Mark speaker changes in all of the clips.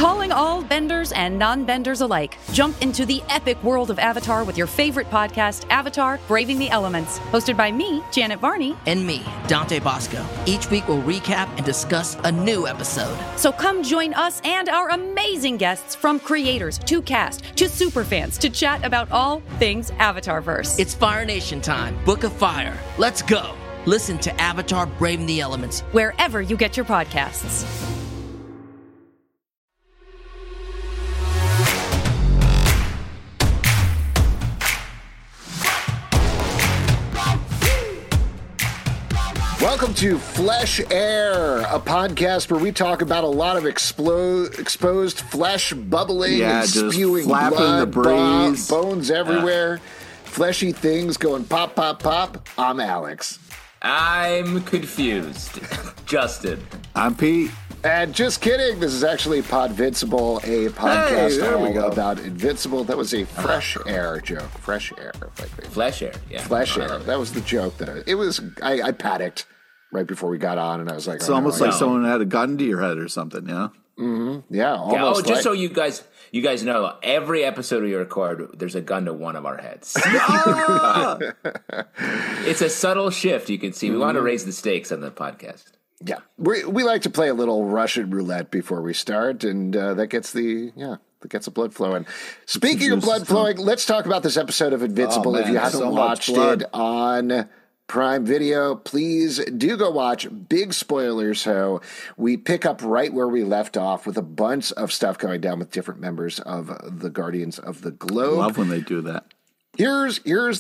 Speaker 1: Calling all benders and non-benders alike. Jump into the epic world of Avatar with your favorite podcast, Avatar: Braving the Elements. Hosted by me, Janet Varney.
Speaker 2: And me, Dante Bosco. Each week we'll recap and discuss a new episode.
Speaker 1: So come join us and our amazing guests, from creators to cast to superfans, to chat about all things Avatarverse.
Speaker 2: It's Fire Nation time. Book of Fire. Let's go. Listen to Avatar: Braving the Elements
Speaker 1: wherever you get your podcasts.
Speaker 3: Welcome to Flesh Air, a podcast where we talk about a lot of exposed flesh bubbling and spewing blood,
Speaker 4: the breeze.
Speaker 3: Bones everywhere, fleshy things going pop, pop, pop. I'm Alex.
Speaker 5: I'm confused. Justin.
Speaker 4: I'm Pete.
Speaker 3: And just kidding, this is actually Podvincible, a podcast all about Invincible. That was a Fresh Air joke. Fresh Air.
Speaker 5: Flesh Air, yeah.
Speaker 3: Flesh Air. That was the joke that I panicked right before we got on, and I was like,
Speaker 4: it's almost like someone had a gun to your head or something, yeah?
Speaker 3: Mm-hmm. Yeah, almost.
Speaker 5: So you guys know, every episode we record, there's a gun to one of our heads. It's a subtle shift, you can see. We want to raise the stakes on the podcast.
Speaker 3: Yeah, we like to play a little Russian roulette before we start, and that gets the blood flowing. Speaking of blood flowing, let's talk about this episode of Invincible. If you haven't watched it on Prime Video, please do go watch. Big spoilers, so we pick up right where we left off with a bunch of stuff going down with different members of the Guardians of the Globe.
Speaker 4: Love when they do that.
Speaker 3: Here's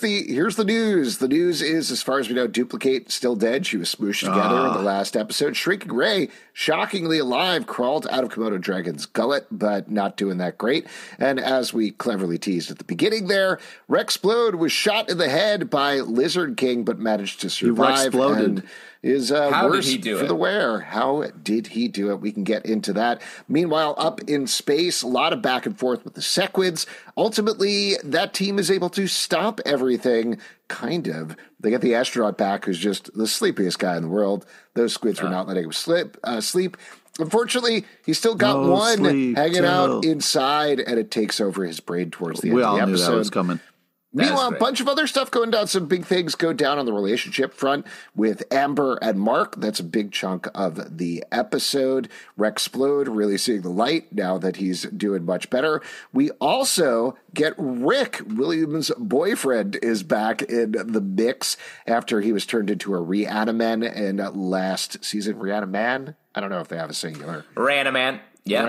Speaker 3: the news. The news is, as far as we know, Duplicate still dead. She was smooshed together in the last episode. Shrieking Ray, shockingly alive, crawled out of Komodo Dragon's gullet, but not doing that great. And as we cleverly teased at the beginning there, Rexplode was shot in the head by Lizard King, but managed to survive.
Speaker 4: He Rexploded.
Speaker 3: Is worse for the wear. How did he do it? We can get into that. Meanwhile, up in space, a lot of back and forth with the Sequids. Ultimately, that team is able to stop everything, kind of. They get the astronaut back, who's just the sleepiest guy in the world. Those squids were not letting him sleep. Unfortunately, he's still got one hanging out inside, and it takes over his brain towards the end of the episode. We all knew that was coming. Meanwhile, a bunch of other stuff going down. Some big things go down on the relationship front with Amber and Mark. That's a big chunk of the episode. Rexplode really seeing the light now that he's doing much better. We also get Rick, William's boyfriend, is back in the mix after he was turned into a Reaniman in last season. Reaniman? I don't know if they have a singular.
Speaker 5: Reaniman. Yeah.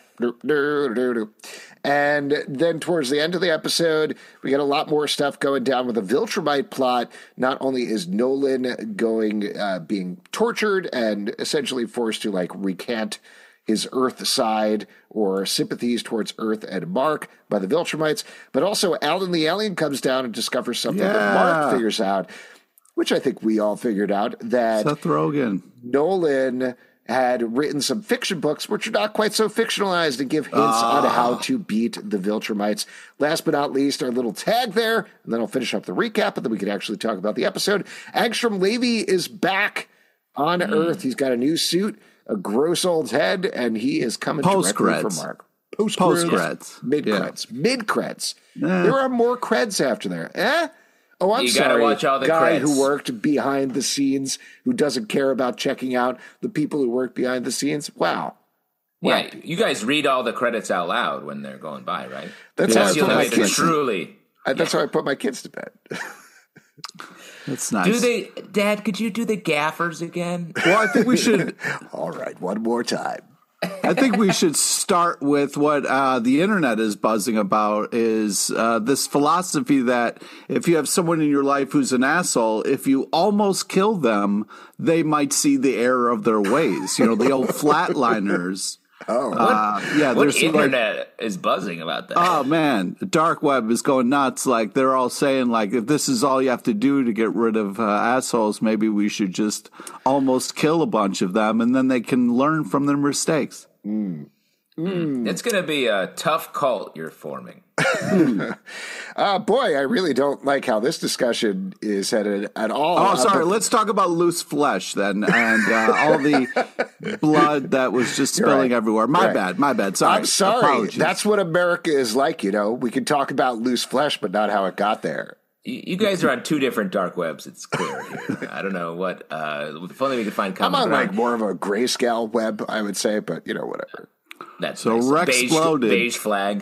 Speaker 3: Reaniman. And then towards the end of the episode, we get a lot more stuff going down with the Viltrumite plot. Not only is Nolan being tortured and essentially forced to recant his Earth side or sympathies towards Earth and Mark by the Viltrumites, but also Alan the alien comes down and discovers something that Mark figures out, which I think we all figured out, that
Speaker 4: Seth Rogen.
Speaker 3: Nolan had written some fiction books which are not quite so fictionalized and give hints on how to beat the Viltrumites. Last but not least, our little tag there, and then I'll finish up the recap, and then we can actually talk about the episode. Angstrom Levy is back on Earth. He's got a new suit, a gross old head, and he is coming directly from Mark.
Speaker 4: Post-creds.
Speaker 3: Mid-creds. Mid-creds. There are more creds after there. Oh, I'm sorry.
Speaker 5: Gotta watch all the
Speaker 3: guy
Speaker 5: creds.
Speaker 3: Who worked behind the scenes, who doesn't care about checking out the people who work behind the scenes. Wow.
Speaker 5: Yeah, you guys read all the credits out loud when they're going by, right?
Speaker 3: That's how I put my kids.
Speaker 5: Truly.
Speaker 3: That's how I put my kids to bed.
Speaker 4: That's nice.
Speaker 5: Dad, could you do the gaffers again?
Speaker 4: Well, I think we should.
Speaker 3: All right, one more time.
Speaker 4: I think we should start with what the internet is buzzing about is this philosophy that if you have someone in your life who's an asshole, if you almost kill them, they might see the error of their ways. You know, the old flatliners.
Speaker 5: What internet is buzzing about that?
Speaker 4: Oh man, the dark web is going nuts. Like they're all saying, like if this is all you have to do to get rid of assholes, maybe we should just almost kill a bunch of them, and then they can learn from their mistakes.
Speaker 5: It's going to be a tough cult you're forming.
Speaker 3: Boy, I really don't like how this discussion is headed at all.
Speaker 4: Oh, sorry. Let's talk about loose flesh then, and all the blood that was just spilling everywhere. My bad. Sorry.
Speaker 3: I'm sorry.
Speaker 4: Apologies.
Speaker 3: That's what America is like, We can talk about loose flesh, but not how it got there.
Speaker 5: You guys are on two different dark webs. It's clear here. I don't know what. If only we could find common
Speaker 3: I'm on
Speaker 5: ground.
Speaker 3: more of a grayscale web, I would say, but whatever.
Speaker 5: That's
Speaker 4: so
Speaker 5: nice.
Speaker 4: Rex exploded.
Speaker 5: Beige flag.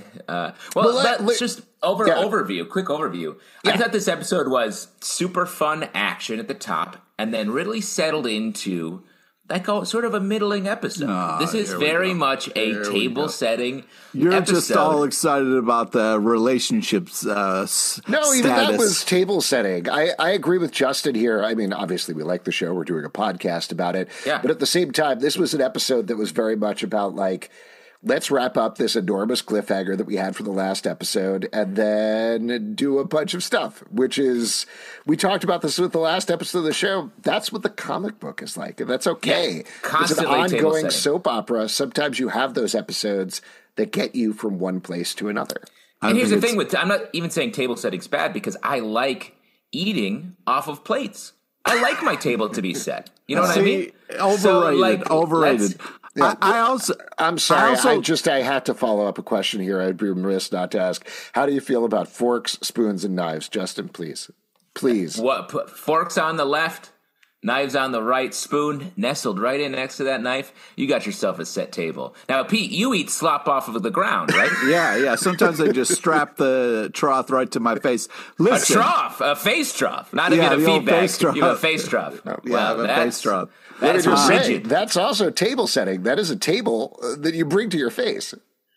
Speaker 5: Let's just overview. Quick overview. I thought this episode was super fun action at the top, and then really settled into sort of a middling episode. This is very much a table setting.
Speaker 4: You're
Speaker 5: episode.
Speaker 4: Just all excited about the relationships.
Speaker 3: No,
Speaker 4: status.
Speaker 3: even that was table setting. I agree with Justin here. I mean, obviously we like the show. We're doing a podcast about it.
Speaker 5: Yeah.
Speaker 3: But at the same time, this was an episode that was very much about let's wrap up this enormous cliffhanger that we had for the last episode and then do a bunch of stuff, which is, we talked about this with the last episode of the show. That's what the comic book is like. And that's okay.
Speaker 5: Yeah, constantly
Speaker 3: it's an ongoing soap opera. Sometimes you have those episodes that get you from one place to another.
Speaker 5: And here's the thing I'm not even saying table setting's bad because I like eating off of plates. I like my table to be set. You know what I mean?
Speaker 4: Overrated. Overrated.
Speaker 3: Yeah, I'm sorry. I had to follow up a question here. I'd be remiss not to ask. How do you feel about forks, spoons, and knives, Justin? Please.
Speaker 5: What? Put forks on the left, knives on the right, spoon nestled right in next to that knife. You got yourself a set table. Now, Pete, you eat slop off of the ground, right?
Speaker 4: Yeah. Sometimes I just strap the trough right to my face. Listen,
Speaker 5: a face trough, not a bit of feedback. You have a face trough.
Speaker 4: Face trough.
Speaker 3: That's rigid. That's also table setting. That is a table that you bring to your face.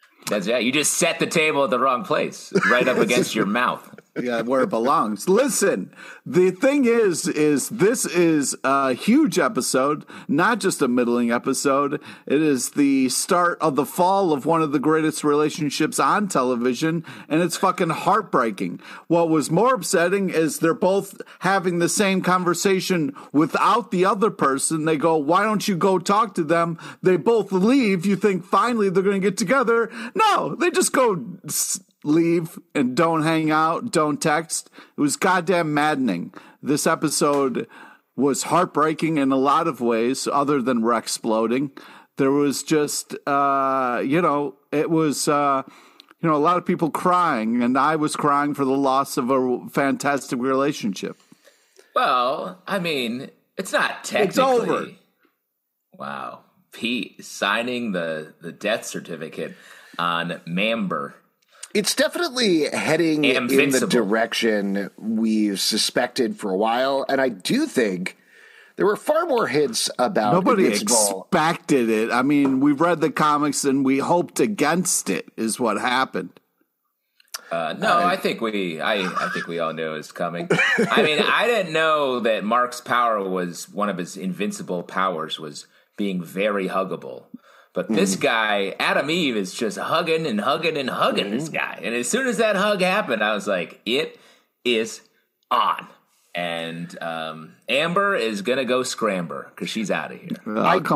Speaker 5: You just set the table at the wrong place, right up against your mouth.
Speaker 4: Yeah, where it belongs. Listen, the thing is this is a huge episode, not just a middling episode. It is the start of the fall of one of the greatest relationships on television, and it's fucking heartbreaking. What was more upsetting is they're both having the same conversation without the other person. They go, why don't you go talk to them? They both leave. You think finally they're going to get together. No, they just go leave and don't hang out, don't text. It was goddamn maddening. This episode was heartbreaking in a lot of ways, other than Rex exploding. There was just, it was, a lot of people crying, and I was crying for the loss of a fantastic relationship.
Speaker 5: Well, I mean, it's not technically.
Speaker 4: It's over.
Speaker 5: Wow. Pete signing the death certificate on Mamber.
Speaker 3: It's definitely heading in the direction we've suspected for a while, and I do think there were far more hints about
Speaker 4: Nobody
Speaker 3: Invincible.
Speaker 4: Expected it. I mean, we've read the comics and we hoped against it is what happened.
Speaker 5: I think we all knew it was coming. I mean, I didn't know that Mark's power was one of his invincible powers was being very huggable. But this guy, Adam Eve, is just hugging and hugging and hugging this guy. And as soon as that hug happened, I was like, it is on. And Amber is going to go scramber because she's out of here.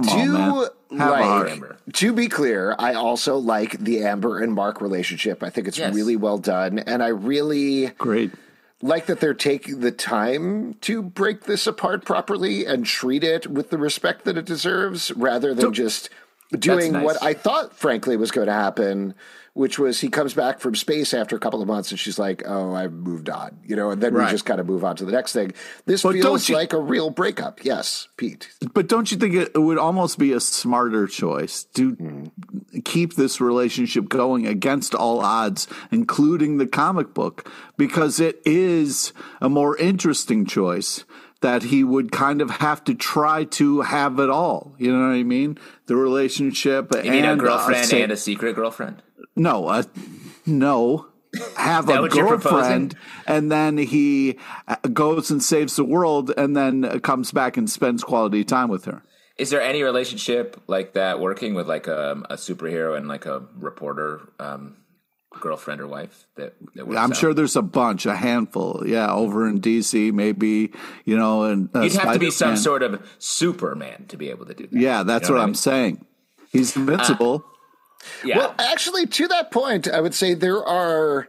Speaker 3: To be clear, I also like the Amber and Mark relationship. I think it's really well done. And I really like that they're taking the time to break this apart properly and treat it with the respect that it deserves rather than just doing what I thought, frankly, was going to happen, which was he comes back from space after a couple of months and she's like, oh, I've moved on, and then we just kind of move on to the next thing. This feels like a real breakup. Yes, Pete.
Speaker 4: But don't you think it would almost be a smarter choice to keep this relationship going against all odds, including the comic book, because it is a more interesting choice that he would kind of have to try to have it all. You know what I mean? The relationship
Speaker 5: you mean a girlfriend and a secret girlfriend?
Speaker 4: No, no. Have a girlfriend, and then he goes and saves the world, and then comes back and spends quality time with her.
Speaker 5: Is there any relationship like that working with like a superhero and like a reporter girlfriend or wife that
Speaker 4: I'm sure there's a handful. Yeah, over in DC, maybe, and
Speaker 5: you'd have to be some sort of Superman to be able to do that.
Speaker 4: Yeah, that's what I'm saying. He's invincible.
Speaker 5: Yeah.
Speaker 3: Well, actually, to that point, I would say there are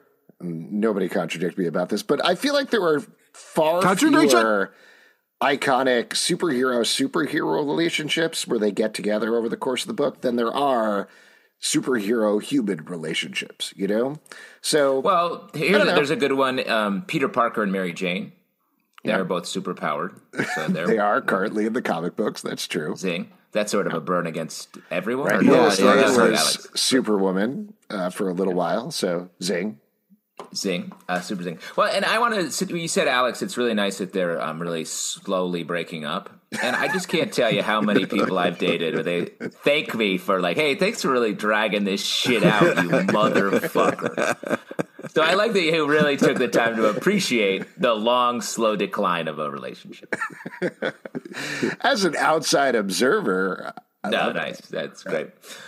Speaker 3: Nobody contradict me about this, but I feel like there were far fewer iconic superhero relationships where they get together over the course of the book than there are superhero human relationships, you know? So,
Speaker 5: well, there's a good one. Peter Parker and Mary Jane. They're both superpowered. So
Speaker 3: they are currently in the comic books. That's true.
Speaker 5: Zing. That's sort of a burn against everyone.
Speaker 3: Right. Lois Lane was Superwoman for a little while. So zing.
Speaker 5: Super zing. Well, and I want to, you said, Alex, it's really nice that they're really slowly breaking up. And I just can't tell you how many people I've dated where they thank me for like, hey, thanks for really dragging this shit out, you motherfucker. So I like that you really took the time to appreciate the long, slow decline of a relationship.
Speaker 3: As an outside observer.
Speaker 5: Nice. That's great.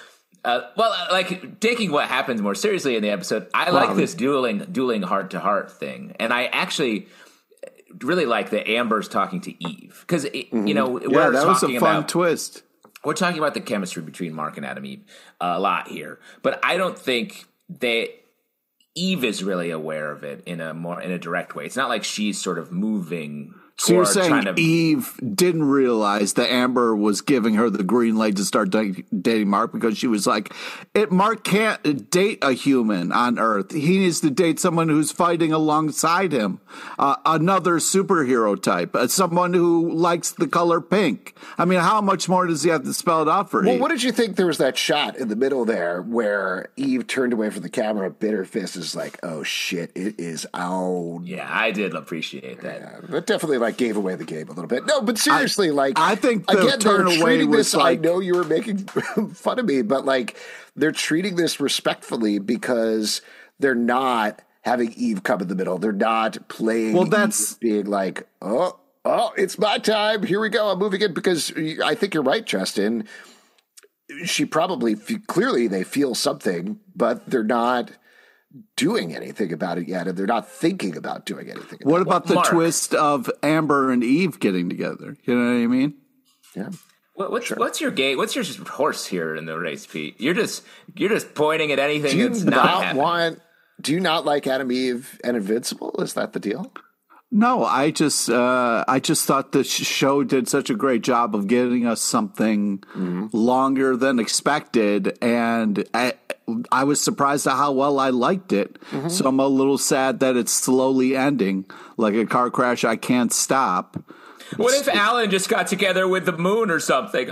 Speaker 5: Like taking what happens more seriously in the episode, I like this dueling heart to heart thing, and I actually really like that Amber's talking to Eve because you know we're
Speaker 4: that was a fun twist.
Speaker 5: We're talking about the chemistry between Mark and Adam Eve a lot here, but I don't think Eve is really aware of it in a direct way. It's not like she's sort of moving.
Speaker 4: So you're saying Eve didn't realize that Amber was giving her the green light to start dating Mark because she was like, Mark can't date a human on Earth. He needs to date someone who's fighting alongside him, another superhero type, someone who likes the color pink. I mean, how much more does he have to spell it out for Eve?
Speaker 3: Well, what did you think? There was that shot in the middle there where Eve turned away from the camera, bit her fist, is like, oh shit, it is out.
Speaker 5: Yeah, I did appreciate that.
Speaker 3: Yeah, that definitely gave away the game a little bit. No, but seriously,
Speaker 4: I think the turn away was
Speaker 3: this, I know you were making fun of me, but like they're treating this respectfully because they're not having Eve come in the middle. They're not playing.
Speaker 4: Well, that's
Speaker 3: being like, oh, it's my time. Here we go. I'm moving in because I think you're right, Justin. She probably clearly they feel something, but they're not doing anything about it yet, and they're not thinking about doing anything about it.
Speaker 4: What about the twist of Amber and Eve getting together? You know what I mean?
Speaker 3: Yeah.
Speaker 5: What's your game? What's your horse here in the race, Pete? You're just pointing at anything that's not happening.
Speaker 3: Do you not like Adam, Eve, and Invincible? Is that the deal?
Speaker 4: No, I just thought the show did such a great job of getting us something longer than expected, and I was surprised at how well I liked it. So I'm a little sad that it's slowly ending, like a car crash I can't stop.
Speaker 5: What if Alan just got together with the moon or something?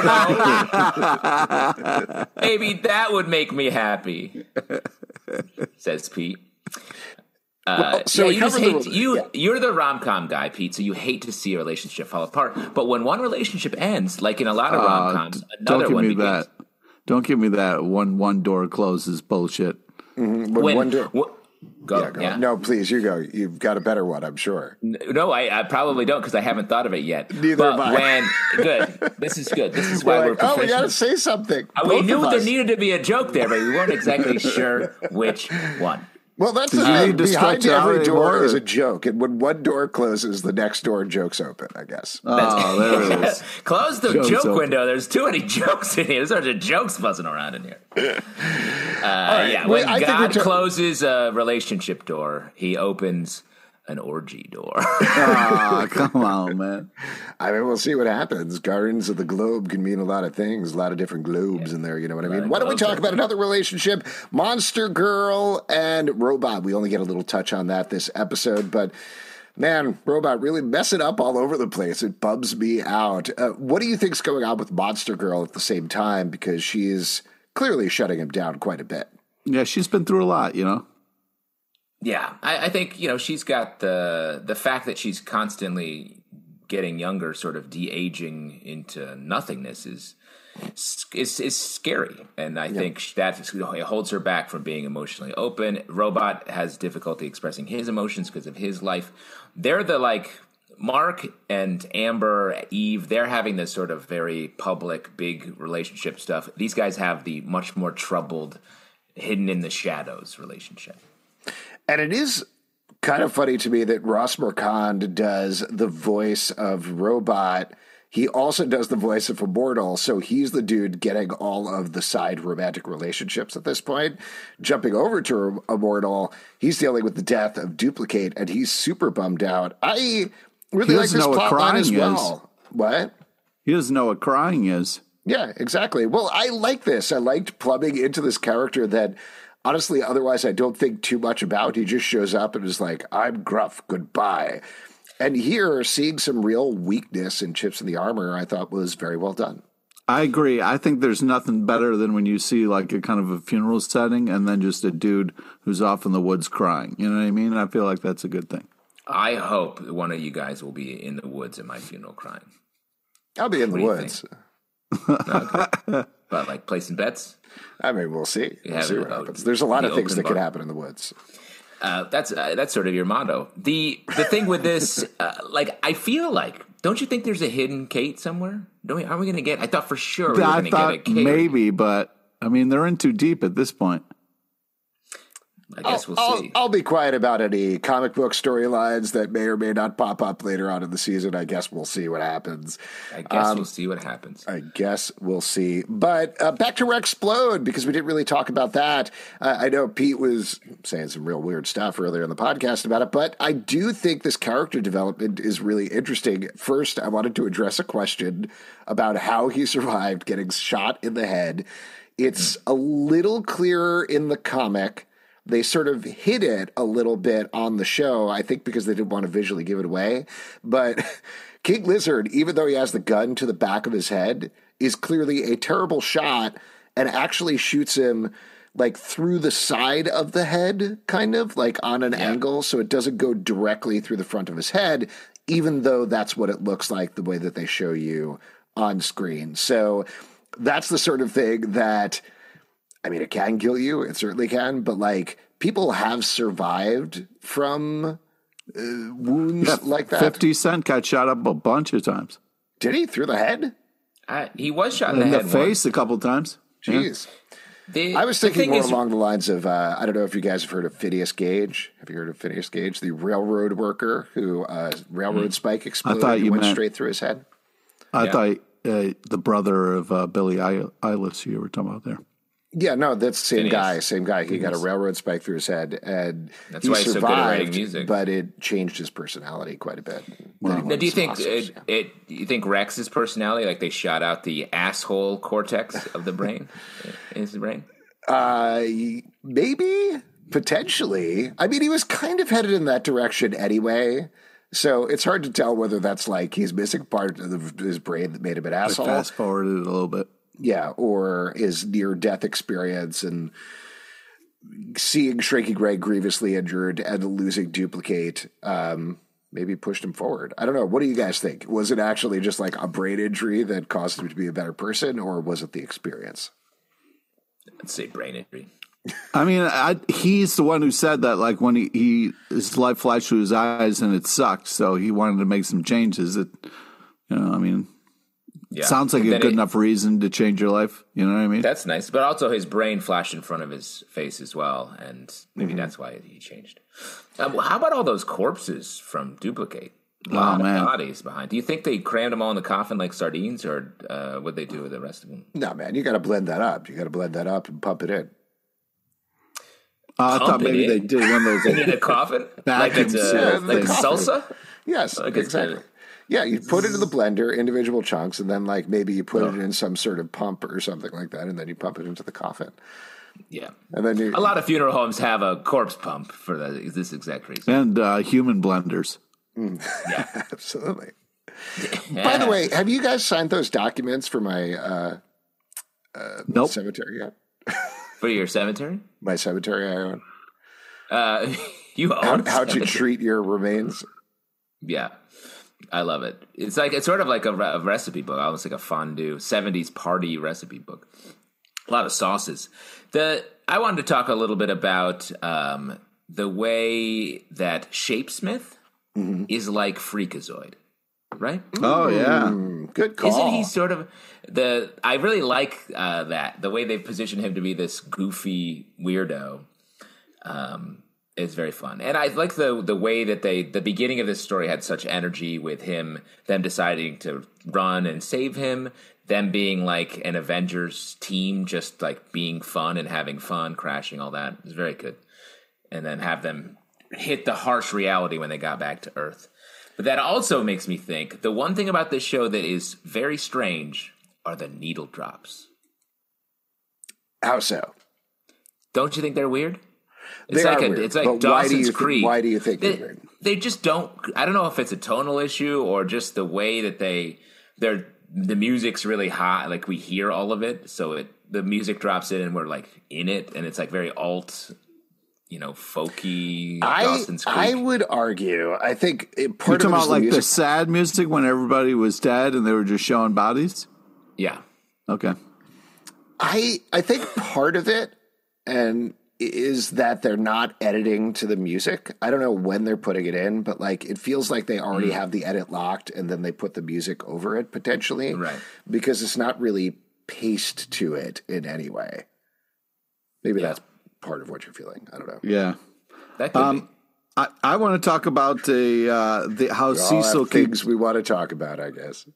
Speaker 5: I don't know. Maybe that would make me happy, says Pete.
Speaker 3: So
Speaker 5: you're the rom-com guy, Pete, so you hate to see a relationship fall apart. But when one relationship ends, like in a lot of rom-coms, another one begins.
Speaker 4: Don't give me that one door closes bullshit.
Speaker 3: One door.
Speaker 5: Go.
Speaker 3: Yeah. No, please, you go. You've got a better one, I'm sure.
Speaker 5: No, I probably don't because I haven't thought of it yet.
Speaker 3: Neither have I.
Speaker 5: Good. This is good. This is why we're professional.
Speaker 3: We got to say something.
Speaker 5: We knew there needed to be a joke there, but we weren't exactly sure which one.
Speaker 3: Well, that's the thing. Behind every door is a joke, and when one door closes, the next door joke's open, I guess.
Speaker 4: Oh, there it is.
Speaker 5: Close the joke window. There's too many jokes in here. There's such a jokes buzzing around in here. When God closes a relationship door, he opens an orgy door.
Speaker 4: Come on, man.
Speaker 3: I mean, we'll see what happens. Guardians of the Globe can mean a lot of things, a lot of different globes in there, you know what I mean? Why don't we talk about another relationship, Monster Girl and Robot. We only get a little touch on that this episode, but man, Robot really messing up all over the place. It bums me out. What do you think's going on with Monster Girl at the same time? Because she is clearly shutting him down quite a bit.
Speaker 4: Yeah, she's been through a lot, you know?
Speaker 5: Yeah, I think, you know, she's got the fact that she's constantly getting younger, sort of de-aging into nothingness is scary. And I think that holds her back from being emotionally open. Robot has difficulty expressing his emotions because of his life. They're Mark and Amber, Eve, they're having this sort of very public, big relationship stuff. These guys have the much more troubled, hidden in the shadows relationship.
Speaker 3: And it is kind of funny to me that Ross Marquand does the voice of Robot. He also does the voice of Immortal, so he's the dude getting all of the side romantic relationships at this point. Jumping over to Immortal, he's dealing with the death of Duplicate, and he's super bummed out. I really like this plot line as well. What?
Speaker 4: He doesn't know what crying is.
Speaker 3: Yeah, exactly. Well, I like this. I liked plumbing into this character that, honestly, otherwise I don't think too much about. He just shows up and is like, I'm gruff, goodbye. And here, seeing some real weakness in chips in the armor, I thought was very well done.
Speaker 4: I agree. I think there's nothing better than when you see like a kind of a funeral setting and then just a dude who's off in the woods crying. You know what I mean? I feel like that's a good thing.
Speaker 5: I hope one of you guys will be in the woods at my funeral crying.
Speaker 3: I'll be in the woods.
Speaker 5: Okay. But like placing bets?
Speaker 3: I mean, we'll see. We'll see what happens. There's a lot of things that could happen in the woods.
Speaker 5: That's sort of your motto. The thing with this, I feel like, don't you think there's a hidden Kate somewhere? Aren't we going to get? I thought for sure we were going to get a Kate.
Speaker 4: Maybe, but I mean they're in too deep at this point.
Speaker 5: I guess we'll see.
Speaker 3: I'll be quiet about any comic book storylines that may or may not pop up later on in the season. I guess we'll see what happens.
Speaker 5: I guess we'll see. But back to Rexplode, because we didn't really talk about that. I know Pete was saying some real weird stuff earlier in the podcast about it, but I do think this character development is really interesting. First, I wanted to address a question about how he survived getting shot in the head. It's a little clearer in the comic. They sort of hid it a little bit on the show, I think because they didn't want to visually give it away. But King Lizard, even though he has the gun to the back of his head, is clearly a terrible shot and actually shoots him like through the side of the head, kind of like on an angle. So it doesn't go directly through the front of his head, even though that's what it looks like the way that they show you on screen. So that's the sort of thing that, I mean, it can kill you. It certainly can. But, like, people have survived from wounds like that.
Speaker 4: 50 Cent got shot up a bunch of times.
Speaker 3: Did he? Through the head?
Speaker 5: He was shot in the head
Speaker 4: face once. A couple times.
Speaker 3: Jeez. Yeah. I was thinking more along the lines of, I don't know if you guys have heard of Phineas Gage. Have you heard of Phineas Gage, the railroad worker who railroad spike exploded and went straight through his head?
Speaker 4: I thought the brother of Billie Eilish you were talking about there.
Speaker 3: Yeah, no, that's the same guy. He got a railroad spike through his head, and
Speaker 5: that's why he's so good at writing music.
Speaker 3: But it changed his personality quite a bit.
Speaker 5: Now, do you think you think Rex's personality, like they shot out the asshole cortex of the brain, in his brain?
Speaker 3: Maybe, potentially. I mean, he was kind of headed in that direction anyway. So it's hard to tell whether that's like he's missing part of his brain that made him an asshole.
Speaker 4: Fast forwarded it a little bit.
Speaker 3: Yeah, or his near-death experience and seeing Shrinking Ray grievously injured and losing Duplicate maybe pushed him forward. I don't know. What do you guys think? Was it actually just like a brain injury that caused him to be a better person, or was it the experience?
Speaker 5: I'd say brain injury.
Speaker 4: I mean, he's the one who said that, like, when his life flashed through his eyes and it sucked, so he wanted to make some changes. Sounds like a good enough reason to change your life. You know what I mean?
Speaker 5: That's nice. But also his brain flashed in front of his face as well, and maybe that's why he changed. How about all those corpses from Duplicate? A lot of bodies behind. Do you think they crammed them all in the coffin like sardines, or what'd they do with the rest of them?
Speaker 3: No, man, you got to blend that up. You got to blend that up and pump it in.
Speaker 4: I thought maybe they did one of those
Speaker 5: in a coffin, like it's like salsa.
Speaker 3: Yes, exactly. Yeah, you put it in the blender, individual chunks, and then like maybe you put it in some sort of pump or something like that, and then you pump it into the coffin.
Speaker 5: Yeah,
Speaker 3: and then
Speaker 5: a lot of funeral homes have a corpse pump for this exact reason,
Speaker 4: and human blenders.
Speaker 5: Yeah,
Speaker 3: absolutely. Yeah. By the way, have you guys signed those documents for my cemetery yet?
Speaker 5: For your cemetery?
Speaker 3: My cemetery I
Speaker 5: own. You own
Speaker 3: how to treat your remains?
Speaker 5: Yeah. I love it. It's sort of like a recipe book, almost like a fondue 70s party recipe book. A lot of sauces. I wanted to talk a little bit about the way that Shapesmith is like Freakazoid, right?
Speaker 4: Oh yeah,
Speaker 3: good call.
Speaker 5: Isn't he sort of I really like that the way they've positioned him to be this goofy weirdo. It's very fun. And I like the way that the beginning of this story had such energy with them deciding to run and save him, them being like an Avengers team, just like being fun and having fun, crashing, all that. It was very good. And then have them hit the harsh reality when they got back to Earth. But that also makes me think, the one thing about this show that is very strange are the needle drops.
Speaker 3: How so?
Speaker 5: Don't you think they're weird?
Speaker 3: It's
Speaker 5: like Dawson's Creek.
Speaker 3: Why do you think they're weird?
Speaker 5: They just don't. I don't know if it's a tonal issue or just the way that the music's really hot. Like we hear all of it, so the music drops in and we're like in it, and it's like very alt, folky. Dawson's Creek.
Speaker 3: I would argue. I think part
Speaker 4: You're talking
Speaker 3: of it
Speaker 4: about like the sad music when everybody was dead and they were just showing bodies.
Speaker 5: Yeah.
Speaker 4: Okay.
Speaker 3: I think part of it is that they're not editing to the music. I don't know when they're putting it in, but like it feels like they already have the edit locked and then they put the music over it potentially.
Speaker 5: Right.
Speaker 3: Because it's not really paced to it in any way. Maybe that's part of what you're feeling. I don't know.
Speaker 4: Yeah.
Speaker 5: That could be.
Speaker 4: I want to talk about the how Cecil
Speaker 3: things we want to talk about, I guess.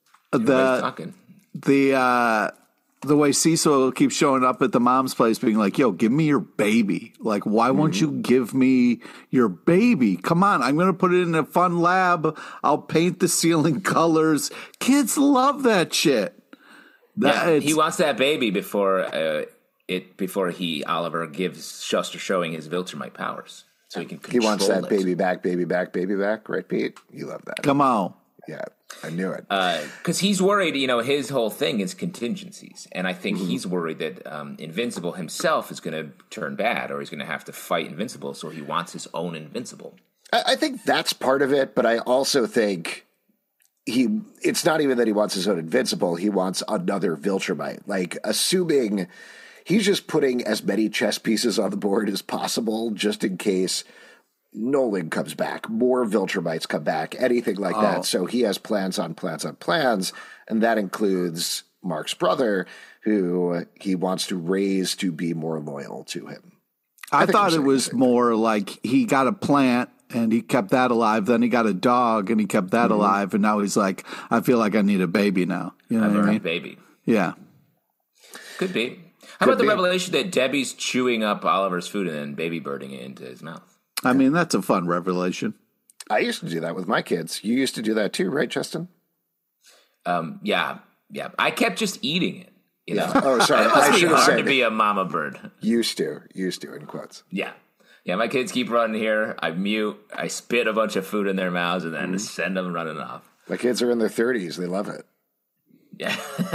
Speaker 4: The way Cecil keeps showing up at the mom's place being like, yo, give me your baby. Like, why won't you give me your baby? Come on, I'm going to put it in a fun lab. I'll paint the ceiling colors. Kids love that shit.
Speaker 5: He wants that baby before Oliver gives Shuster showing his Viltrumite powers. So he can control
Speaker 3: He wants that baby back, right, Pete? You love that.
Speaker 4: Come on.
Speaker 3: Yeah, I knew it.
Speaker 5: Because he's worried, his whole thing is contingencies. And I think he's worried that Invincible himself is going to turn bad or he's going to have to fight Invincible. So he wants his own Invincible.
Speaker 3: I think that's part of it. But I also think it's not even that he wants his own Invincible. He wants another Viltrumite. Like, assuming he's just putting as many chess pieces on the board as possible just in case Nolan comes back, more Viltrumites come back, anything like that. So he has plans on plans on plans, and that includes Mark's brother, who he wants to raise to be more loyal to him.
Speaker 4: I thought it was more like he got a plant and he kept that alive. Then he got a dog and he kept that alive. And now he's like, I feel like I need a baby now. You know what I mean?
Speaker 5: Baby.
Speaker 4: Yeah.
Speaker 5: Could be. How about the revelation that Debbie's chewing up Oliver's food and then baby birding it into his mouth?
Speaker 4: I mean, that's a fun revelation.
Speaker 3: I used to do that with my kids. You used to do that too, right, Justin?
Speaker 5: Yeah. I kept just eating it.
Speaker 3: Oh, sorry.
Speaker 5: It must be hard to be a mama bird.
Speaker 3: Used to, in quotes.
Speaker 5: Yeah. My kids keep running here. I mute. I spit a bunch of food in their mouths and then send them running off.
Speaker 3: My kids are in their 30s. They love it.
Speaker 5: Yeah.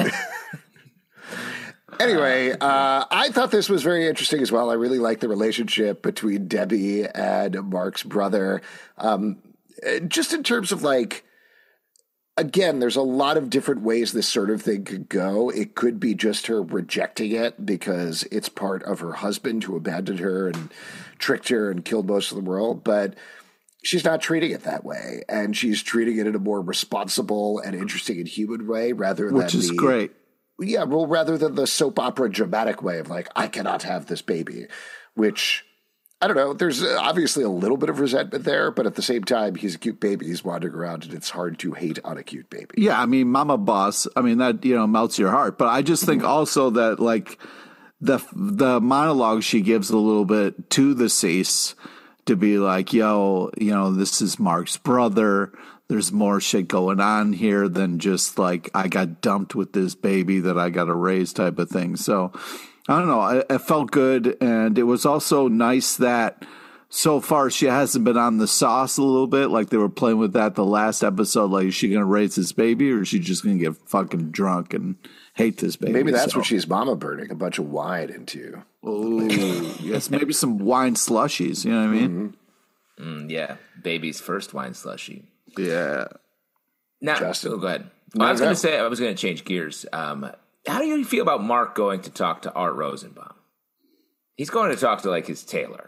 Speaker 3: Anyway, I thought this was very interesting as well. I really like the relationship between Debbie and Mark's brother. Just in terms of like, again, there's a lot of different ways this sort of thing could go. It could be just her rejecting it because it's part of her husband who abandoned her and tricked her and killed most of the world. But she's not treating it that way. And she's treating it in a more responsible and interesting and human way rather than
Speaker 4: which is great.
Speaker 3: Yeah, well, rather than the soap opera dramatic way of like, I cannot have this baby, which, I don't know, there's obviously a little bit of resentment there, but at the same time, he's a cute baby. He's wandering around, and it's hard to hate on a cute baby.
Speaker 4: Yeah, I mean, Mama Boss, I mean, that, melts your heart. But I just think also that, like, the monologue she gives a little bit to the Cease to be like, yo, this is Mark's brother. There's more shit going on here than just like I got dumped with this baby that I got to raise type of thing. So I don't know. It felt good. And it was also nice that so far she hasn't been on the sauce a little bit. Like they were playing with that the last episode. Like, is she going to raise this baby or is she just going to get fucking drunk and hate this baby?
Speaker 3: Maybe that's what she's mama burning a bunch of wine into.
Speaker 4: Oh, yes. Maybe some wine slushies. You know what I mean?
Speaker 5: Yeah. Baby's first wine slushie.
Speaker 4: Yeah.
Speaker 5: Now,
Speaker 3: Justin.
Speaker 5: Go ahead. I was going to change gears. How do you feel about Mark going to talk to Art Rosenbaum? He's going to talk to like his tailor.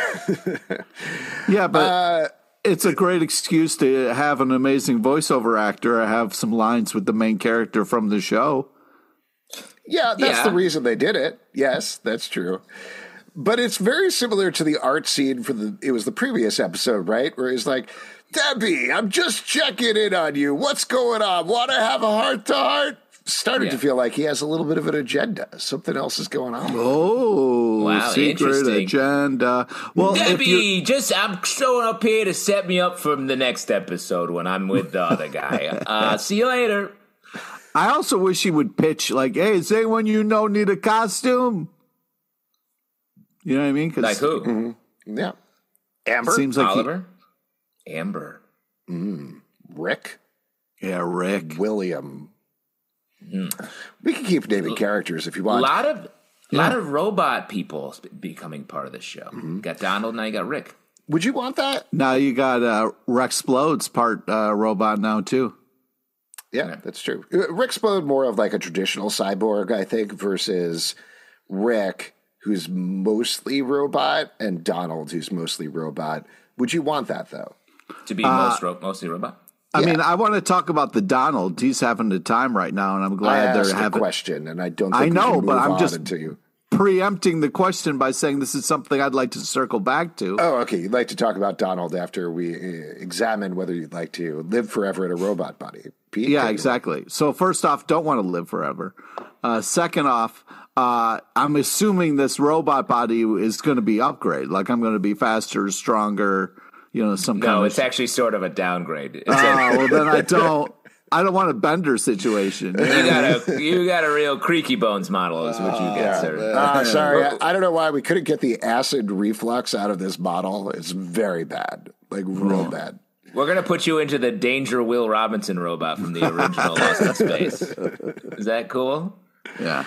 Speaker 4: Yeah, but it's a great excuse to have an amazing voiceover actor have some lines with the main character from the show.
Speaker 3: Yeah, that's the reason they did it. Yes, that's true. But it's very similar to the art scene it was the previous episode, right? Where he's like, Debbie, I'm just checking in on you. What's going on? Want to have a heart-to-heart? Started to feel like he has a little bit of an agenda. Something else is going on.
Speaker 4: Oh,
Speaker 5: wow,
Speaker 4: secret agenda. Well,
Speaker 5: Debbie, I'm showing up here to set me up for the next episode when I'm with the other guy. See you later.
Speaker 4: I also wish he would pitch like, hey, is anyone you know need a costume? You know what I mean?
Speaker 5: Like who?
Speaker 3: Mm-hmm. Yeah. Amber?
Speaker 4: Seems like
Speaker 5: Oliver? Amber.
Speaker 3: Rick?
Speaker 4: Yeah, Rick.
Speaker 3: William. We can keep naming characters if you want.
Speaker 5: A lot of robot people becoming part of this show. Got Donald, now you got Rick.
Speaker 3: Would you want that?
Speaker 4: Now you got Rexplode's part robot now too.
Speaker 3: Yeah, that's true. Rexplode more of like a traditional cyborg, I think, versus Rick, who's mostly robot, and Donald, who's mostly robot. Would you want that though?
Speaker 5: To be mostly robot?
Speaker 4: I mean, I want to talk about the Donald. He's having the time right now, and I'm glad they're having
Speaker 3: a question, and I don't think
Speaker 4: I know, but I'm just
Speaker 3: you
Speaker 4: preempting the question by saying this is something I'd like to circle back to.
Speaker 3: Oh, okay. You'd like to talk about Donald after we examine whether you'd like to live forever in a robot body. Pete,
Speaker 4: yeah, exactly. So first off, don't want to live forever. Second off, I'm assuming this robot body is going to be upgraded. Like I'm going to be faster, stronger. You know, some kind of.
Speaker 5: No, it's actually sort of a downgrade.
Speaker 4: Well, then I don't want a Bender situation.
Speaker 5: You got a real creaky bones model, is what you get, sir.
Speaker 3: Sorry, I don't know why we couldn't get the acid reflux out of this model. It's very bad, like real bad.
Speaker 5: We're gonna put you into the Danger Will Robinson robot from the original Lost in Space. Is that cool?
Speaker 4: Yeah.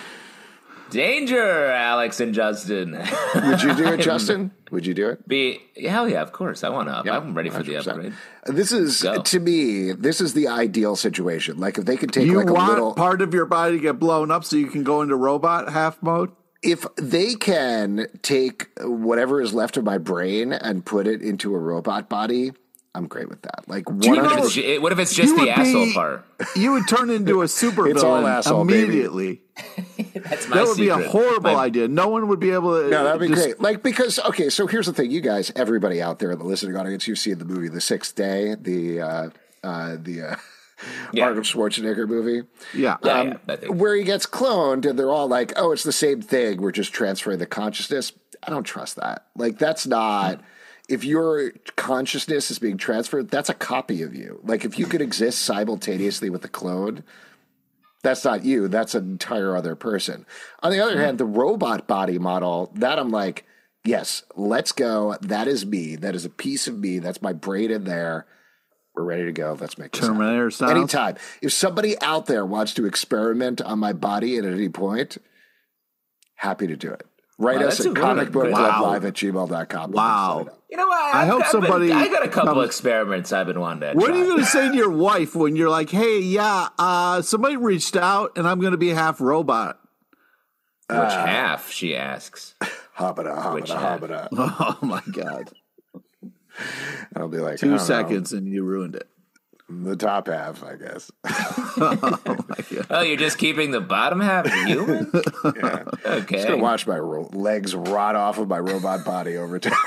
Speaker 5: Danger, Alex and Justin.
Speaker 3: Would you do it, Justin? Would you do it?
Speaker 5: Hell yeah, of course. I want to. Yeah, I'm ready for 100%. The upgrade.
Speaker 3: This is, to me, this is the ideal situation. Like if they could take
Speaker 4: you
Speaker 3: like
Speaker 4: want
Speaker 3: a little
Speaker 4: part of your body to get blown up so you can go into robot half mode?
Speaker 3: If they can take whatever is left of my brain and put it into a robot body, I'm great with that. Like,
Speaker 5: what if it's just the asshole part?
Speaker 4: You would turn into a supervillain immediately.
Speaker 5: That's my
Speaker 4: That would be a horrible idea. No one would be able to.
Speaker 3: No, that'd be great. Like, because, okay, so here's the thing. You guys, everybody out there in the listening audience, you've seen the movie The Sixth Day, the Arnold Schwarzenegger movie.
Speaker 4: Yeah.
Speaker 3: Where he gets cloned and they're all like, oh, it's the same thing. We're just transferring the consciousness. I don't trust that. Like, that's not. If your consciousness is being transferred, that's a copy of you. Like, if you could exist simultaneously with the clone, that's not you. That's an entire other person. On the other hand, the robot body model, that I'm like, yes, let's go. That is me. That is a piece of me. That's my brain in there. We're ready to go. Let's make this
Speaker 4: Terminator style.
Speaker 3: Anytime. If somebody out there wants to experiment on my body at any point, happy to do it. Write us at comicbooklive@gmail.com.
Speaker 4: Wow.
Speaker 5: You know what?
Speaker 4: I
Speaker 5: got a couple experiments I've been wanting to try.
Speaker 4: What are you going to say to your wife when you're like, hey, somebody reached out and I'm going to be half robot?
Speaker 5: Which half, she asks.
Speaker 3: Habada.
Speaker 4: Oh, my God.
Speaker 3: I'll be like,
Speaker 4: 2 seconds and you ruined it.
Speaker 3: The top half, I guess.
Speaker 4: Oh, my God.
Speaker 5: Oh, you're just keeping the bottom half human?
Speaker 3: Yeah.
Speaker 5: Okay.
Speaker 3: Just going to watch my legs rot off of my robot body over time.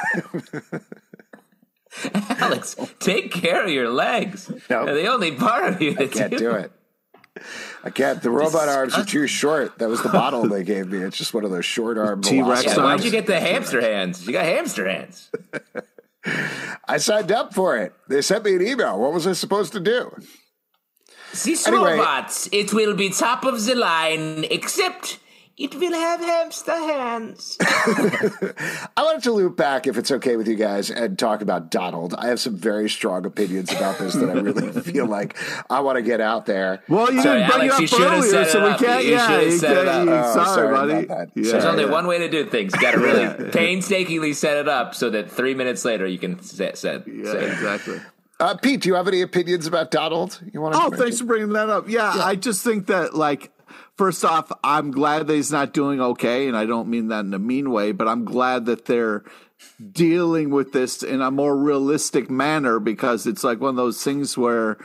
Speaker 5: Alex, take care of your legs.
Speaker 3: Nope.
Speaker 5: They're the only part of you that
Speaker 3: I can't do it. I can't. The robot arms are too short. That was the bottle they gave me. It's just one of those short arm
Speaker 4: T-Rex
Speaker 5: arms. Why'd you get the hamster hands? You got hamster hands.
Speaker 3: I signed up for it. They sent me an email. What was I supposed to do?
Speaker 5: These robots, it will be top of the line, except it will have hamster hands.
Speaker 3: I wanted to loop back, if it's okay with you guys, and talk about Donald. I have some very strong opinions about this that I really feel like I want to get out there.
Speaker 4: Well, you didn't bring
Speaker 5: Alex,
Speaker 4: it up earlier, so we can't. Sorry, buddy.
Speaker 5: There's only one way to do things. You got to really painstakingly set it up so that 3 minutes later you can say
Speaker 4: exactly.
Speaker 3: Pete, do you have any opinions about Donald? You want to?
Speaker 4: Thanks for bringing that up. Yeah, I just think that, like, first off, I'm glad that he's not doing okay, and I don't mean that in a mean way, but I'm glad that they're dealing with this in a more realistic manner, because it's like one of those things where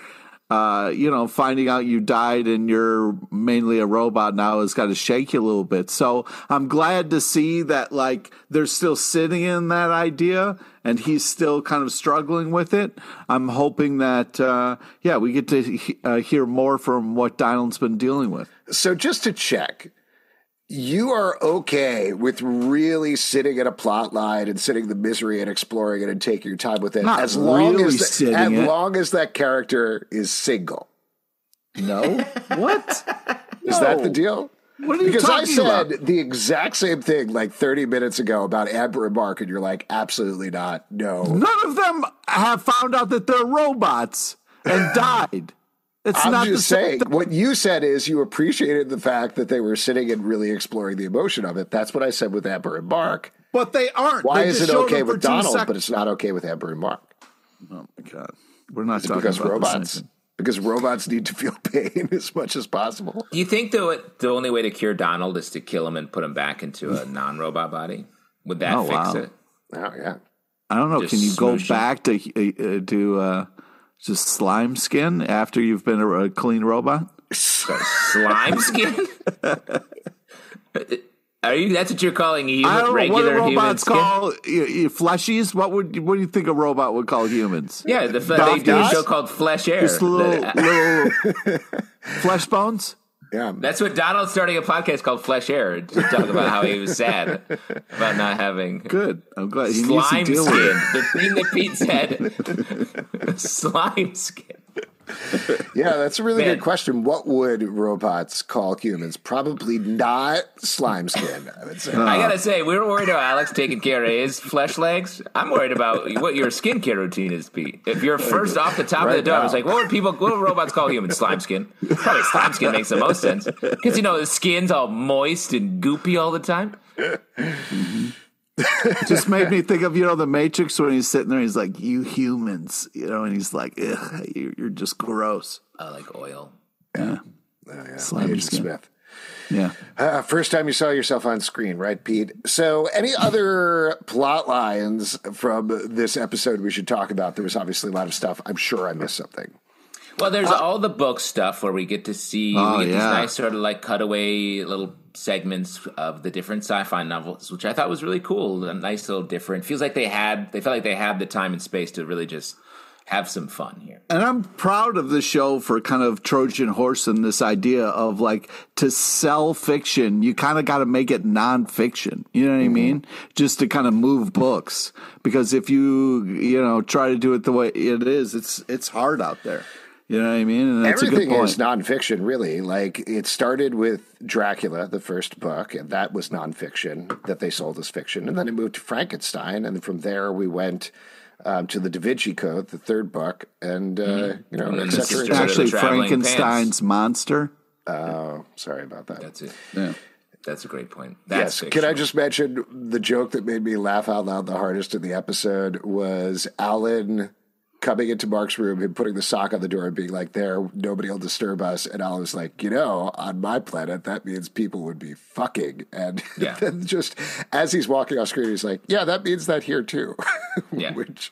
Speaker 4: finding out you died and you're mainly a robot now has got to shake you a little bit. So I'm glad to see that, like, they're still sitting in that idea and he's still kind of struggling with it. I'm hoping that, we get to hear more from what Donald's been dealing with.
Speaker 3: So just to check, you are okay with really sitting at a plot line and sitting the misery and exploring it and taking your time with it,
Speaker 4: Not
Speaker 3: as long
Speaker 4: really
Speaker 3: as that character is single.
Speaker 4: No? What?
Speaker 3: Is that the deal?
Speaker 4: What are you talking about?
Speaker 3: Because I said the exact same thing like 30 minutes ago about Amber and Mark, and you're like, absolutely not. No.
Speaker 4: None of them have found out that they're robots and died.
Speaker 3: I'm just saying, what you said is you appreciated the fact that they were sitting and really exploring the emotion of it. That's what I said with Amber and Mark.
Speaker 4: But they aren't.
Speaker 3: Why
Speaker 4: they
Speaker 3: is it okay with Donald, but it's not okay with Amber and Mark?
Speaker 4: Oh, my God. We're not talking
Speaker 3: because
Speaker 4: about
Speaker 3: robots. Because robots need to feel pain as much as possible.
Speaker 5: Do you think the only way to cure Donald is to kill him and put him back into a non-robot body? Would that fix it?
Speaker 3: Oh, yeah.
Speaker 4: I don't know. Can you go back to just slime skin after you've been a clean robot?
Speaker 5: Slime skin? That's what you're calling a human, regular human skin?
Speaker 4: Call fleshies? What do you think a robot would call humans?
Speaker 5: Yeah, they do a show called Flesh Air.
Speaker 4: Just little flesh bones?
Speaker 3: Yeah.
Speaker 5: That's what Donald's starting a podcast called Flesh Air to talk about how he was sad about not having.
Speaker 4: Good. I'm glad. He
Speaker 5: slime
Speaker 4: needs to deal
Speaker 5: skin.
Speaker 4: with
Speaker 5: The thing that Pete said. Slime skin.
Speaker 3: Yeah, that's a really good question. What would robots call humans? Probably not slime skin, I would say.
Speaker 5: I gotta say, we were worried about Alex taking care of his flesh legs. I'm worried about what your skincare routine is, Pete. If you're first off the top of the dome, it's like, what would robots call humans? Slime skin. Probably slime skin makes the most sense. Because, the skin's all moist and goopy all the time.
Speaker 4: It just made me think of, the Matrix when he's sitting there, he's like, you humans, and he's like, ugh, you're just gross.
Speaker 5: I like oil.
Speaker 4: Yeah.
Speaker 3: Agent Smith.
Speaker 4: Yeah.
Speaker 3: First time you saw yourself on screen, right, Pete? So any other plot lines from this episode we should talk about? There was obviously a lot of stuff. I'm sure I missed something.
Speaker 5: Well, there's all the book stuff where we get to see these nice sort of like cutaway little segments of the different sci-fi novels, which I thought was really cool. A nice little different. Feels like they felt like they had the time and space to really just have some fun here.
Speaker 4: And I'm proud of the show for kind of Trojan horse and this idea of like to sell fiction, you kind of got to make it nonfiction. You know what I mean? Just to kind of move books, because if you try to do it the way it is, it's hard out there. You know what I mean? And that's
Speaker 3: everything
Speaker 4: a good point.
Speaker 3: is nonfiction, really. Like, it started with Dracula, the first book, and that was nonfiction that they sold as fiction. And then it moved to Frankenstein, and from there we went to the Da Vinci Code, the third book, and et cetera.
Speaker 4: It's actually Frankenstein's monster.
Speaker 3: Oh, sorry about that.
Speaker 5: That's it.
Speaker 4: Yeah.
Speaker 5: That's a great point.
Speaker 3: Yes. Can I just mention the joke that made me laugh out loud the hardest in the episode was Alan coming into Mark's room and putting the sock on the door and being like, there, nobody will disturb us. And Alan was like, on my planet, that means people would be fucking. And then just as he's walking off screen, he's like, yeah, that means that here too.
Speaker 5: Yeah.
Speaker 3: Which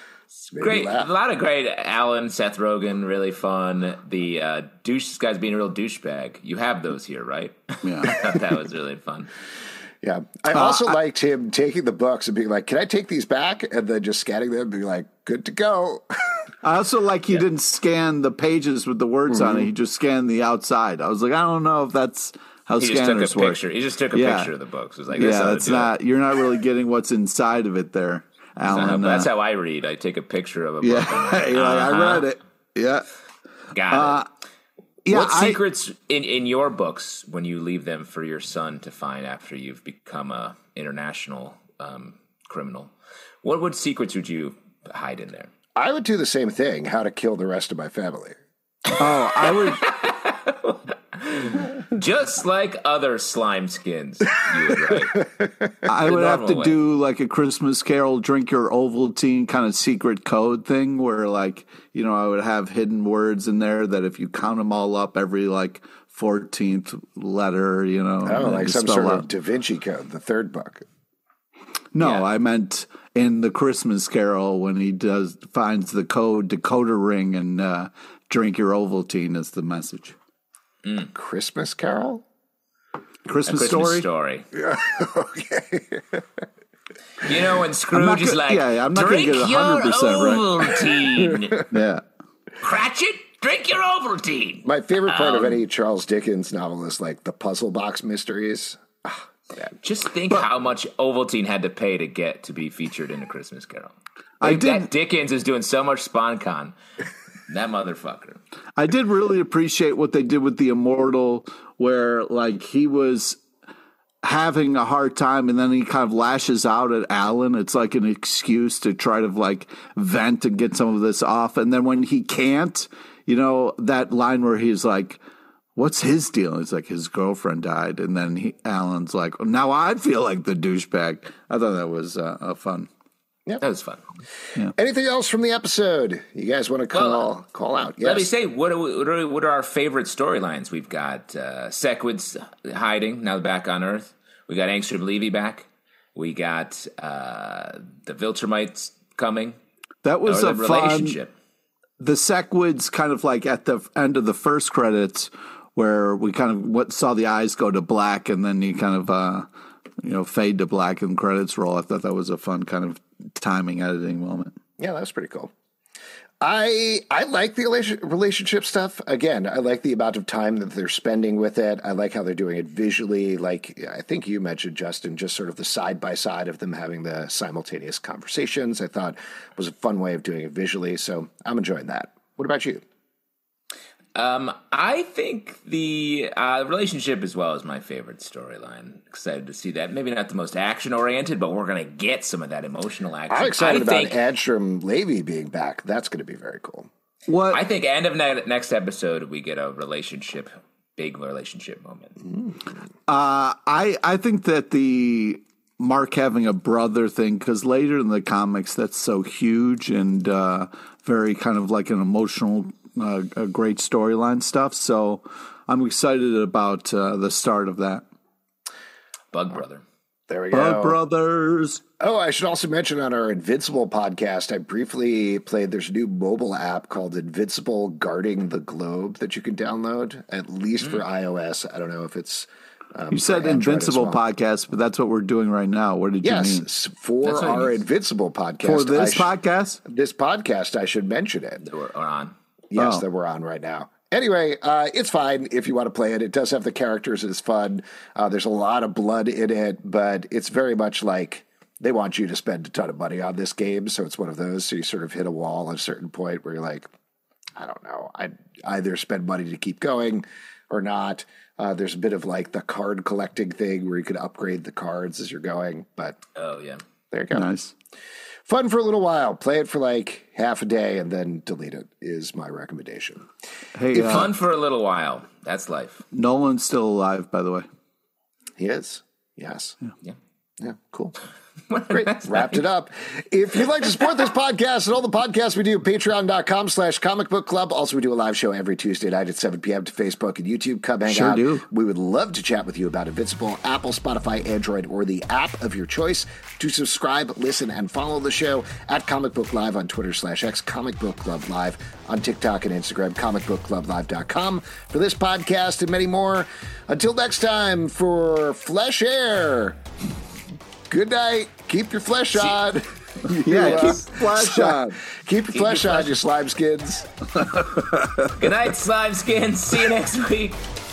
Speaker 5: great. A lot of great Alan, Seth Rogen, really fun. The this guy's being a real douchebag. You have those here, right?
Speaker 4: Yeah.
Speaker 5: I thought that was really fun.
Speaker 3: Yeah. I also liked him taking the books and being like, can I take these back? And then just scanning them and being like, good to go.
Speaker 4: I also like he didn't scan the pages with the words on it. He just scanned the outside. I was like, I don't know if that's how scanners work.
Speaker 5: He just took a picture of the books. It was like,
Speaker 4: that's not, you're not really getting what's inside of it there, Alan.
Speaker 5: That's how I read. I take a picture of a book.
Speaker 4: Yeah, you're like, I read it. Yeah.
Speaker 5: Got it. What secrets in your books, when you leave them for your son to find after you've become a international criminal, what secrets would you hide in there?
Speaker 3: I would do the same thing, how to kill the rest of my family.
Speaker 4: Oh, I
Speaker 5: would... Just like other slime skins, you would write.
Speaker 4: I would have to do like a Christmas Carol, drink your Ovaltine kind of secret code thing where like, I would have hidden words in there that if you count them all up, every like 14th letter,
Speaker 3: Oh, like some sort of Da Vinci Code, the third book.
Speaker 4: No, I meant in the Christmas Carol when he finds the code decoder ring and drink your Ovaltine is the message.
Speaker 3: Christmas Carol?
Speaker 4: Christmas Story?
Speaker 3: Yeah. Okay.
Speaker 5: You know, when Scrooge is like,
Speaker 4: I'm not
Speaker 5: drink
Speaker 4: get it 100%
Speaker 5: your Ovaltine.
Speaker 4: Yeah.
Speaker 5: Cratchit, drink your Ovaltine.
Speaker 3: My favorite part of any Charles Dickens novel is like the puzzle box mysteries.
Speaker 5: Just think how much Ovaltine had to pay to get to be featured in A Christmas Carol. That Dickens is doing so much SponCon. That motherfucker.
Speaker 4: I did really appreciate what they did with the Immortal, where like he was having a hard time and then he kind of lashes out at Alan. It's like an excuse to try to like vent and get some of this off. And then when he can't, you know, that line where he's like, what's his deal? It's like his girlfriend died. And then Alan's like, now I feel like the douchebag. I thought that was fun.
Speaker 3: Yep.
Speaker 5: That was fun.
Speaker 3: Yeah. Anything else from the episode you guys want to call out? Yes.
Speaker 5: Let me say, what are our favorite storylines? We've got Sequid's hiding, now back on Earth. We got Angstrom Levy back. We got the Viltrumites coming.
Speaker 4: That was a
Speaker 5: relationship.
Speaker 4: The Sequids kind of like at the end of the first credits where we kind of saw the eyes go to black and then you kind of fade to black and credits roll. I thought that was a fun kind of timing editing moment.
Speaker 3: Yeah, that was pretty cool. I like the relationship stuff. Again, I like the amount of time that they're spending with it. I like how they're doing it visually. Like I think you mentioned, Justin, just sort of the side by side of them having the simultaneous conversations. I thought was a fun way of doing it visually. So I'm enjoying that. What about you?
Speaker 5: I think the relationship as well is my favorite storyline. Excited to see that. Maybe not the most action-oriented, but we're going to get some of that emotional action.
Speaker 3: I'm excited about Angstrom Levy being back. That's going to be very cool.
Speaker 5: I think end of next episode, we get a big relationship moment.
Speaker 4: I think that the Mark having a brother thing, because later in the comics, that's so huge and very kind of like an emotional a great storyline stuff, so I'm excited about the start of that.
Speaker 5: Bug Brother.
Speaker 3: There we go.
Speaker 4: Bug Brothers.
Speaker 3: Oh, I should also mention on our Invincible podcast, I briefly played, there's a new mobile app called Invincible Guarding the Globe that you can download, at least for iOS. I don't know if it's
Speaker 4: you said Invincible podcast, but that's what we're doing right now. What did you mean?
Speaker 3: Yes, for our Invincible podcast.
Speaker 4: For this podcast?
Speaker 3: This podcast, I should mention it.
Speaker 5: That we're on.
Speaker 3: Yes, that we're on right now. Anyway, it's fine if you want to play it. It does have the characters. It's fun. There's a lot of blood in it, but it's very much like they want you to spend a ton of money on this game. So it's one of those. So you sort of hit a wall at a certain point where you're like, I don't know. I'd either spend money to keep going or not. There's a bit of like the card collecting thing where you can upgrade the cards as you're going. But
Speaker 5: oh, yeah.
Speaker 3: There you go.
Speaker 4: Nice.
Speaker 3: Fun for a little while. Play it for like half a day and then delete it is my recommendation.
Speaker 4: Hey,
Speaker 5: fun for a little while. That's life.
Speaker 4: Nolan's still alive, by the way.
Speaker 3: He is. Yes. Yeah. Cool.
Speaker 5: Great.
Speaker 3: Wrapped it up. If you'd like to support this podcast and all the podcasts we do, patreon.com/Comic Book Club. Also, we do a live show every Tuesday night at 7 p.m. to Facebook and YouTube. Come hang out.
Speaker 4: Do.
Speaker 3: We would love to chat with you about Invincible, Apple, Spotify, Android, or the app of your choice. To subscribe, listen, and follow the show at Comic Book Live on Twitter/X, Comic Book Club Live on TikTok and Instagram, comicbookclublive.com. For this podcast and many more, until next time, for Flesh Air. Good night. Keep your flesh on.
Speaker 4: Yeah, keep flesh on.
Speaker 3: Keep your flesh on, you slime skins.
Speaker 5: Good night, slime skins. See you next week.